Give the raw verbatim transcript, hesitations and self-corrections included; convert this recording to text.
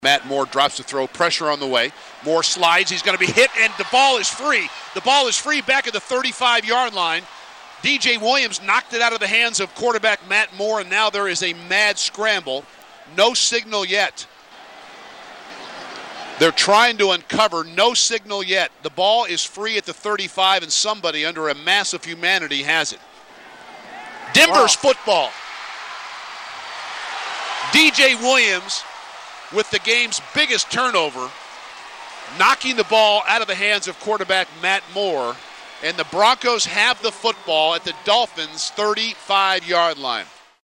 Matt Moore drops the throw, pressure on the way. Moore slides, he's going to be hit, and the ball is free. The ball is free back at the thirty-five-yard line. D J Williams knocked it out of the hands of quarterback Matt Moore, and now there is a mad scramble. No signal yet. They're trying to uncover, no signal yet. The ball is free at the thirty-five, and somebody under a mass of humanity has it. Denver's wow. football. D J Williams with the game's biggest turnover, knocking the ball out of the hands of quarterback Matt Moore, and the Broncos have the football at the Dolphins' thirty-five-yard line.